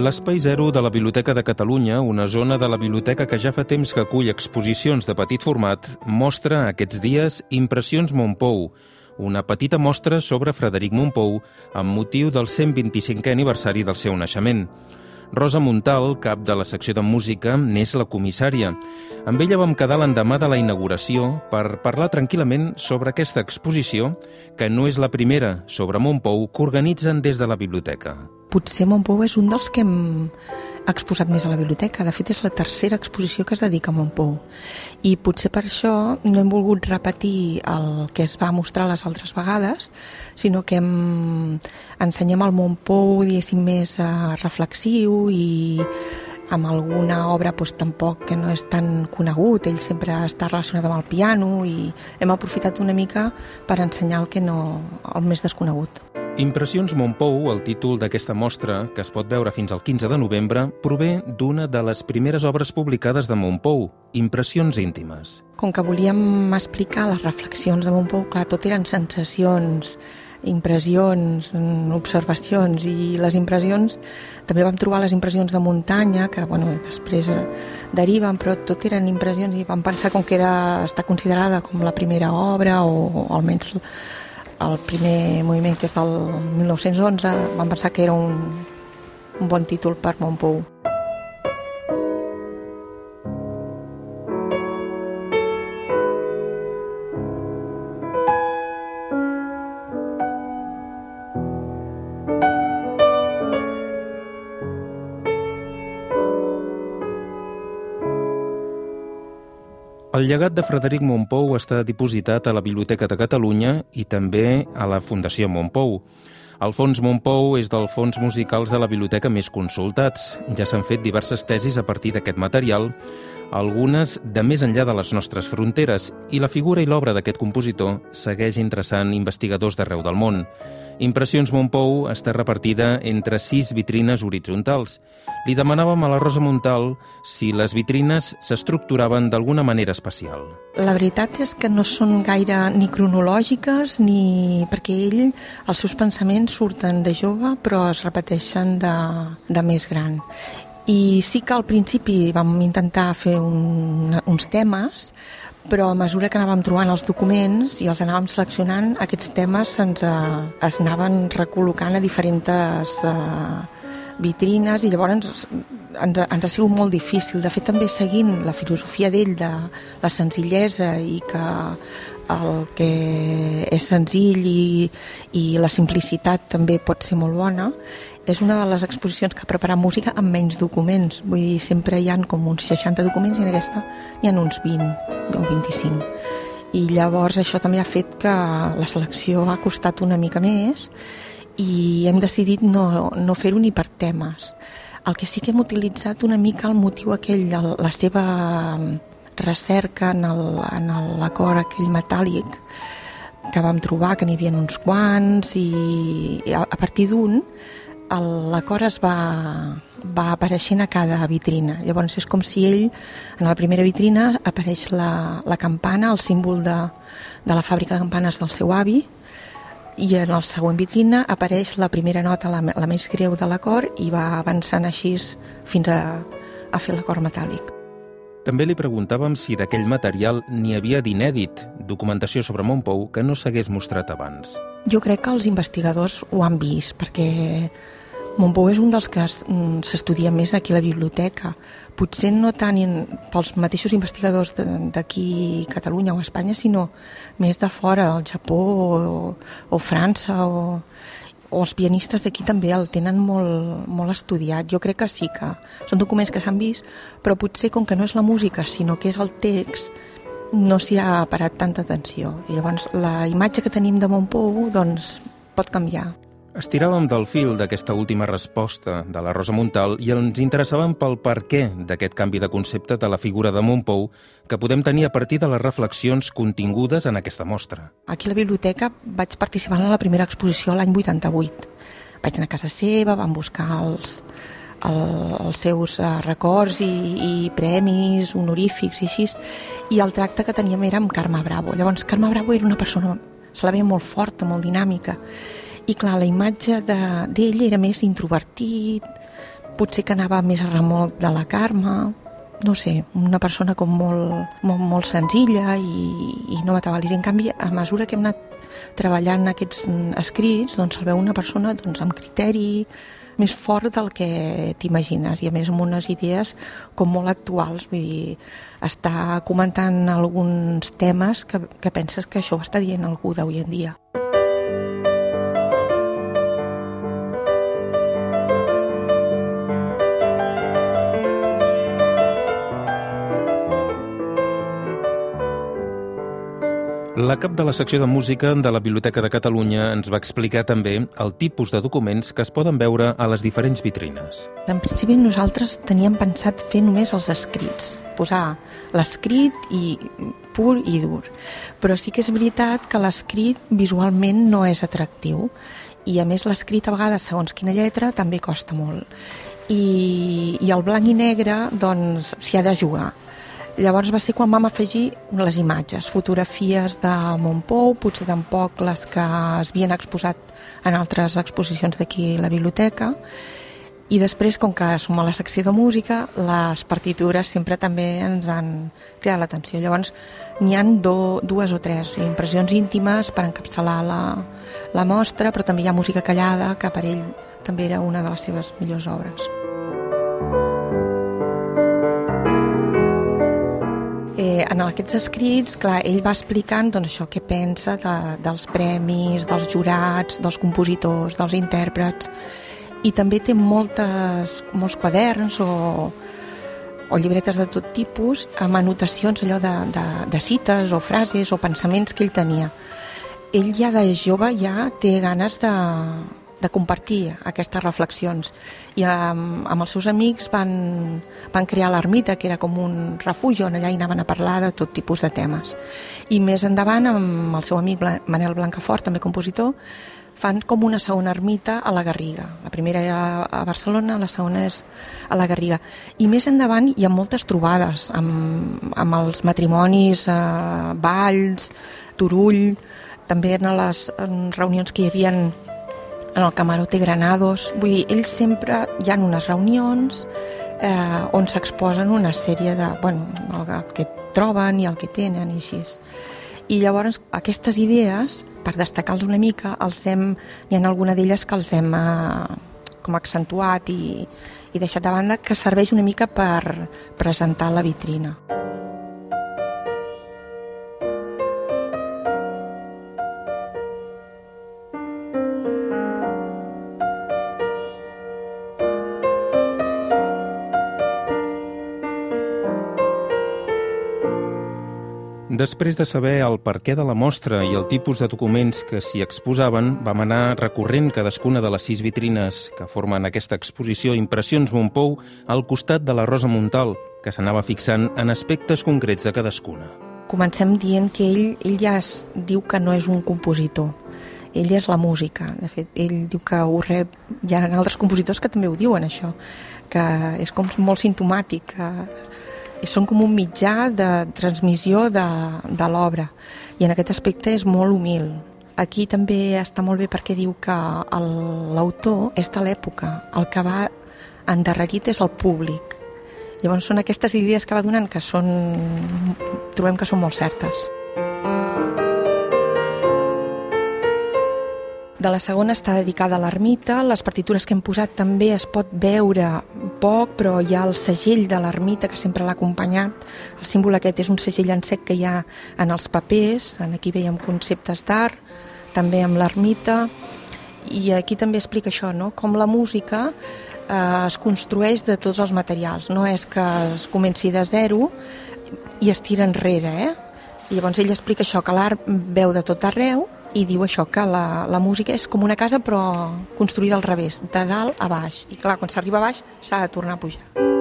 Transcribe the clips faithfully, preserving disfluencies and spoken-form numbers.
L'Espai Zero de la Biblioteca de Catalunya, una zona de la biblioteca que ja fa temps que acull exposicions de petit format, mostra aquests dies Impressions Montpou, una petita mostra sobre Frederic Mompou amb motiu del cent vint-i-cinquè aniversari del seu naixement. Rosa Montal, cap de la secció de música, n'és la comissària. Amb ella vam quedar l'endemà de la inauguració per parlar tranquil·lament sobre aquesta exposició, que no és la primera sobre Mompou que organitzen des de la biblioteca. Potser Mompou és un dels que hem exposat més a la biblioteca. De fet, és la tercera exposició que es dedica a Mompou. I potser per això no hem volgut repetir el que es va mostrar les altres vegades, sinó que hem... ensenyem el Mompou, diguéssim, més uh, reflexiu i amb alguna obra doncs, tampoc que no és tan conegut. Ell sempre està relacionat amb el piano i hem aprofitat una mica per ensenyar el que no, el més desconegut. Impressions Mompou, el títol d'aquesta mostra, que es pot veure fins al quinze de novembre, prové d'una de les primeres obres publicades de Mompou, Impressions íntimes. Com que volíem explicar les reflexions de Mompou, clar, tot eren sensacions, impressions, observacions, i les impressions, també vam trobar les impressions de muntanya, que bueno, després deriven, però tot eren impressions i vam pensar com que era, està considerada com la primera obra o, o almenys el primer moviment, que és del mil nou-cents onze, vam pensar que era un, un bon títol per Mompou. El llegat de Frederic Mompou està dipositat a la Biblioteca de Catalunya i també a la Fundació Mompou. El Fons Mompou és dels fons musicals de la biblioteca més consultats. Ja s'han fet diverses tesis a partir d'aquest material, algunes de més enllà de les nostres fronteres, i la figura i l'obra d'aquest compositor segueix interessant investigadors d'arreu del món. Impressions Mompou està repartida entre sis vitrines horitzontals. Li demanàvem a la Rosa Montal si les vitrines s'estructuraven d'alguna manera especial. La veritat és que no són gaire ni cronològiques, ni perquè ell, els seus pensaments surten de jove però es repeteixen de, de més gran. I sí que al principi vam intentar fer un, uns temes, però a mesura que anàvem trobant els documents i els anàvem seleccionant, aquests temes se'ns eh, es anaven recol·locant a diferents eh, vitrines i llavors ens, ens, ens ha sigut molt difícil. De fet, també seguint la filosofia d'ell de la senzillesa i que el que és senzill i, i la simplicitat també pot ser molt bona, és una de les exposicions que ha preparat música amb menys documents. Vull dir, sempre hi ha com uns seixanta documents i en aquesta hi ha uns vint o vint-i-cinc. I llavors això també ha fet que la selecció ha costat una mica més i hem decidit no, no fer-ho ni per temes. El que sí que hem utilitzat una mica el motiu aquell, la seva recerca en l'acord aquell metàl·lic que vam trobar, que n'hi havia uns quants, i a, a partir d'un l'acord es va, va apareixent a cada vitrina. Llavors és com si ell, en la primera vitrina apareix la, la campana, el símbol de, de la fàbrica de campanes del seu avi, i en la següent vitrina apareix la primera nota, la, la més greu de l'acord, i va avançant així fins a, a fer l'acord metàl·lic. També li preguntàvem si d'aquell material n'hi havia d'inèdit, documentació sobre Mompou que no s'hagués mostrat abans. Jo crec que els investigadors ho han vist, perquè Mompou és un dels que s'estudia més aquí a la biblioteca. Potser no tant pels mateixos investigadors d'aquí a Catalunya o a Espanya, sinó més de fora, al Japó o, o França, o, o els pianistes d'aquí també el tenen molt, molt estudiat. Jo crec que sí, que són documents que s'han vist, però potser com que no és la música, sinó que és el text, no s'hi ha parat tanta atenció. I llavors la imatge que tenim de Mompou doncs, pot canviar. Estiràvem del fil d'aquesta última resposta de la Rosa Montal i ens interessàvem pel per què d'aquest canvi de concepte de la figura de Mompou que podem tenir a partir de les reflexions contingudes en aquesta mostra. Aquí a la biblioteca vaig participar en la primera exposició l'any vuitanta-vuit. Vaig anar a casa seva, vam buscar els, el, els seus uh, records i, i premis honorífics i així, i el tracte que teníem era amb Carme Bravo. Llavors, Carme Bravo era una persona, se la veia molt forta, molt dinàmica, i clar, la imatge d'ell de, era més introvertit, potser que anava més a remolc de la Carme, no sé, una persona com molt, molt, molt senzilla i, i no m'atabalis. En canvi, a mesura que hem anat treballant aquests escrits, doncs el veu una persona doncs, amb criteri més fort del que t'imagines i a més amb unes idees com molt actuals, vull dir, està comentant alguns temes que, que penses que això ho està dient algú d'avui en dia. La cap de la secció de música de la Biblioteca de Catalunya ens va explicar també el tipus de documents que es poden veure a les diferents vitrines. En principi nosaltres teníem pensat fer només els escrits, posar l'escrit i pur i dur. Però sí que és veritat que l'escrit visualment no és atractiu i a més l'escrit a vegades, segons quina lletra, també costa molt. I, i el blanc i negre doncs s'hi ha de jugar. Llavors va ser quan vam afegir les imatges, fotografies de Montpou, potser tampoc les que es havien exposat en altres exposicions d'aquí a la biblioteca, i després, com que som a la secció de música, les partitures sempre també ens han cridat l'atenció. Llavors n'hi ha do, dues o tres impressions íntimes per encapçalar la, la mostra, però també hi ha música callada, que per ell també era una de les seves millors obres. Eh, en aquests escrits, clar, ell va explicant doncs, això què pensa de, dels premis, dels jurats, dels compositors, dels intèrprets, i també té moltes, molts quaderns o, o llibretes de tot tipus amb anotacions allò de, de, de cites o frases o pensaments que ell tenia. Ell ja de jove ja té ganes de, de compartir aquestes reflexions i amb, amb els seus amics van, van crear l'Ermita, que era com un refugi on allà hi anaven a parlar de tot tipus de temes. I més endavant, amb el seu amic Manel Blancafort, també compositor, fan com una segona ermita a la Garriga. La primera era a Barcelona, la segona és a la Garriga. I més endavant hi ha moltes trobades amb, amb els matrimonis, eh, balls, Turull, també en les en reunions que hi havia en el Camarote Granados. Vull dir, ells sempre hi ha unes reunions eh, on s'exposen una sèrie de, bueno, el que troben i el que tenen i així. I llavors aquestes idees, per destacar-los una mica, els hem, hi ha alguna d'elles que els hem eh, com accentuat i, i deixat de banda, que serveix una mica per presentar la vitrina. Després de saber el perquè de la mostra i el tipus de documents que s'hi exposaven, vam anar recorrent cadascuna de les sis vitrines que formen aquesta exposició Impressions Montpou al costat de la Rosa Montal, que s'anava fixant en aspectes concrets de cadascuna. Comencem dient que ell, ell ja es diu que no és un compositor. Ell és la música. De fet, ell diu que ho rep... Hi ha altres compositors que també ho diuen, això, que és com molt simptomàtic, que són com un mitjà de transmissió de, de l'obra, i en aquest aspecte és molt humil. Aquí també està molt bé perquè diu que l'autor és de l'època, el que va endarrerit és el públic. Llavors són aquestes idees que va donant que són, trobem que són molt certes. De la segona està dedicada a l'ermita. Les partitures que hem posat també es pot veure poc, però hi ha el segell de l'ermita que sempre l'ha acompanyat. El símbol aquest és un segell en sec que hi ha en els papers. Aquí veiem conceptes d'art, també amb l'ermita. I aquí també explica això, no? Com la música eh, es construeix de tots els materials. No és que es comenci de zero i es tira enrere, eh? I llavors ell explica això, que l'art veu de tot arreu, i diu això, que la, la música és com una casa però construïda al revés, de dalt a baix. I clar, quan s'arriba a baix s'ha de tornar a pujar.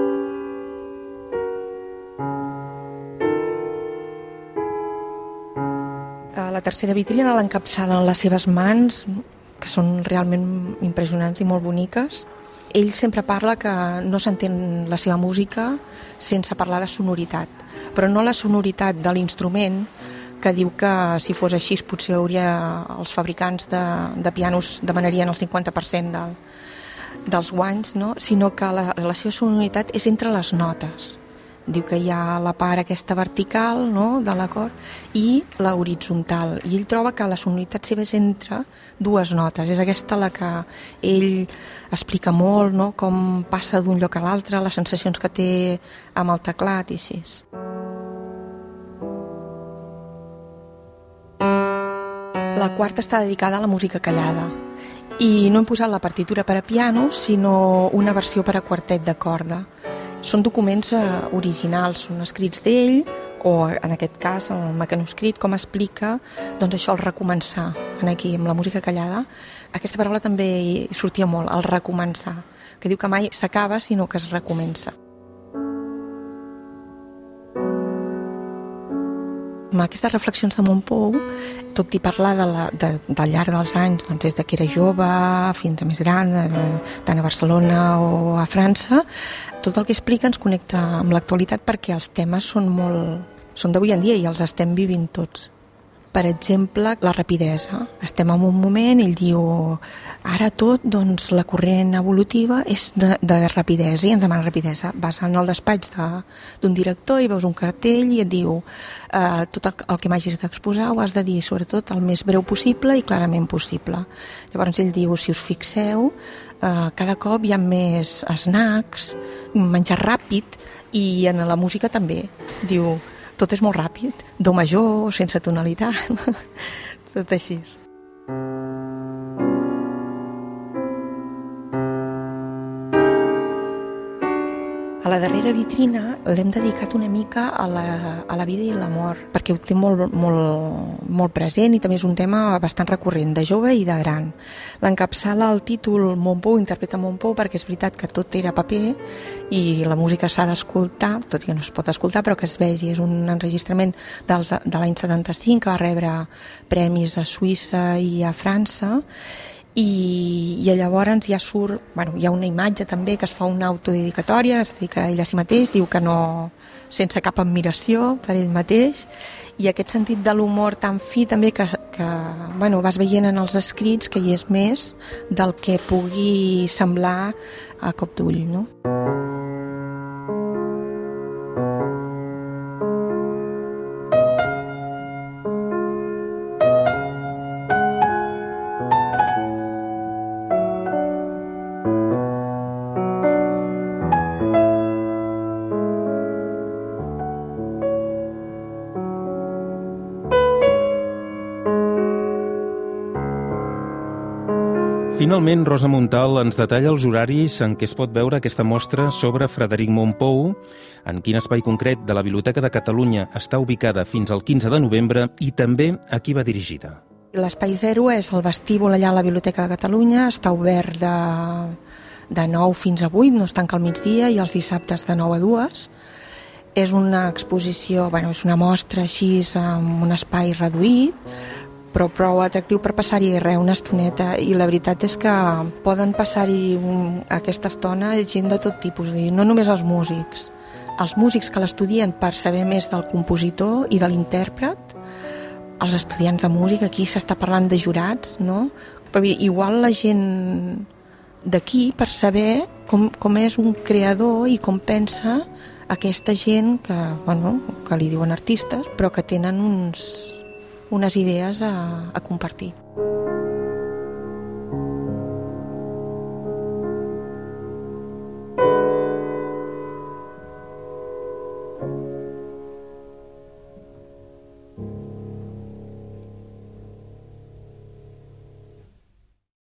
A la tercera vitrina l'encapçalen les seves mans, que són realment impressionants i molt boniques. Ell sempre parla que no s'entén la seva música sense parlar de sonoritat, però no la sonoritat de l'instrument, que diu que si fos així potser hauria, els fabricants de, de pianos demanarien el cinquanta per cent del, dels guanys, no? Sinó que la, la seva sonoritat és entre les notes. Diu que hi ha la part aquesta vertical, no?, de l'acord, i la horitzontal. I ell troba que la sonoritat seva és entre dues notes. És aquesta la que ell explica molt, no?, com passa d'un lloc a l'altre, les sensacions que té amb el teclat i així. La quarta està dedicada a la música callada. I no hem posat la partitura per a piano, sinó una versió per a quartet de corda. Són documents eh, originals, són escrits d'ell, o en aquest cas, el mecanoscrit, com explica doncs això, el recomençar. Aquí, amb la música callada, aquesta paraula també hi sortia molt, el recomençar, que diu que mai s'acaba, sinó que es recomença. Amb aquestes reflexions de Montpou, tot i parlar de la, de, del llarg dels anys, doncs des de que era jove fins a més gran, eh, tant a Barcelona o a França, tot el que explica ens connecta amb l'actualitat perquè els temes són molt, són d'avui en dia i els estem vivint tots. Per exemple, la rapidesa. Estem en un moment, ell diu, ara tot, doncs, la corrent evolutiva és de, de rapidesa, i ens demana rapidesa. Vas en el despatx d'un director i veus un cartell i et diu eh, tot el, el que m'hagis d'exposar ho has de dir, sobretot, el més breu possible i clarament possible. Llavors ell diu, si us fixeu, eh, cada cop hi ha més snacks, menjar ràpid, i en la música també. Diu, tot és molt ràpid, do major, sense tonalitat, tot així. A la darrera vitrina l'hem dedicat una mica a la, a la vida i la mort, perquè ho té molt, molt, molt present i també és un tema bastant recurrent, de jove i de gran. L'encapçala el títol Montpou, interpreta Montpou, perquè és veritat que tot era paper i la música s'ha d'escoltar, tot i que no es pot escoltar, però que es vegi. És un enregistrament dels, de l'any setanta-cinc, que va rebre premis a Suïssa i a França, i, i llavors ja surt, bueno, hi ha una imatge també que es fa una autodedicatòria, es dedica ell a si mateix, diu que no, sense cap admiració per ell mateix, i aquest sentit de l'humor tan fi també que, que bueno, vas veient en els escrits que hi és més del que pugui semblar a cop d'ull, no? Finalment, Rosa Montal ens detalla els horaris en què es pot veure aquesta mostra sobre Frederic Mompou, en quin espai concret de la Biblioteca de Catalunya està ubicada fins al quinze de novembre i també a qui va dirigida. L'Espai Zero és el vestíbul allà a la Biblioteca de Catalunya, està obert de, de nou fins a vuit, no es tanca al migdia, i els dissabtes de nou a dues. És una exposició, bueno, és una mostra així amb un espai reduït, però prou atractiu per passar-hi res, una estoneta, i la veritat és que poden passar-hi un, aquesta estona gent de tot tipus, no només els músics, els músics que l'estudien per saber més del compositor i de l'intèrpret, els estudiants de música, aquí s'està parlant de jurats, no? Però igual la gent d'aquí per saber com, com és un creador i com pensa aquesta gent que, bueno, que li diuen artistes, però que tenen uns... unes idees a, a compartir.